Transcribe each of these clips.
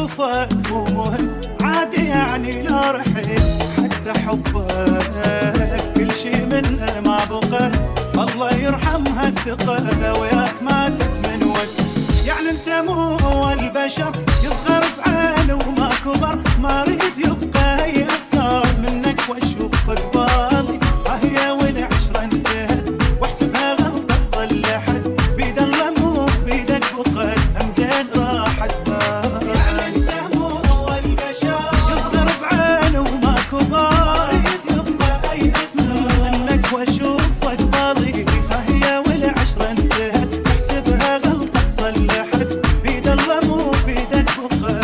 اشوفك مو مهم عادي يعني لا رحيل حتى حبك كل شي منه ما بقى الله يرحمها الثقة وياك ماتت من ود يعني انت مو اول بشر يصغر بعينه وما كبر ما اريد يبقى يأثر منك واشوفك بالي هي والعشرة انتهت واحسبها غلطة تصلحت بيد الله مو بيدك بقت هم زين راحت بالي يعني انت مو اول بشر يصغر بعينه وما كبر يبقى يأثر منك واشوفك بالي هي والعشرة انتهت واحسبها غلطة تصلحت بيد الله مو بيدك بقى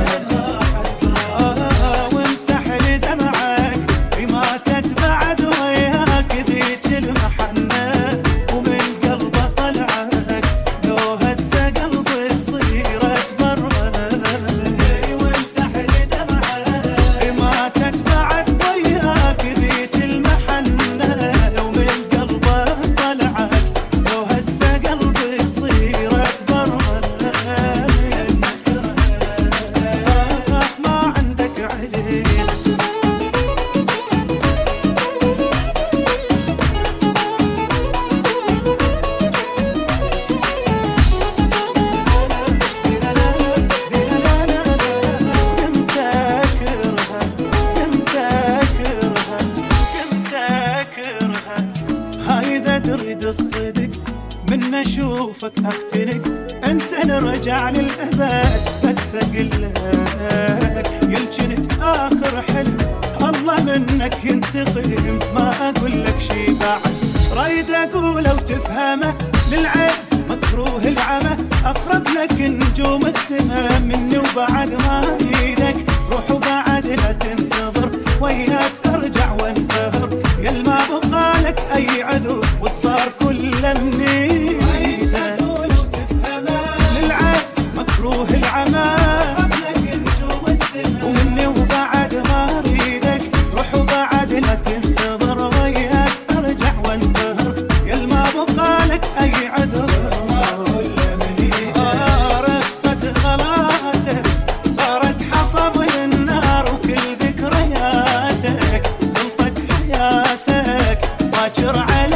وامسح لي دمعك ماتت بعد وياك ذيك المحنة ومن قلبه طلعك لو هسه قلبي تصير اتبرد وامسح لي دمعك ماتت بعد وياك ذيك المحنة ومن قلبه طلعك لو هسه قلبي تصير اتبرد اخاف ما عندك عليل تريد الصدق من اشوفك اختنق انسى نرجع للابد بس اقول لك يلجنت اخر حلم الله منك ينتقم ما اقول لك شي بعد رايد اقوله وتفهمه للعين مكروه العمى اقرب لك نجوم السما مني وبعد ما ايدك روح وبعد لا تنتظر وياك ارجع وانبهر يا ما بقى لك اي عدو والصار كله مني للعين مكروه العمى ومني وبعد ما اريدك روح وبعد لا تنتظر وياك ارجع وانبهر يا ما بقى لك اي عدو رخصة غلاتك صارت حطب للنار وكل ذكرياتك غلطت حياتك باكر عليك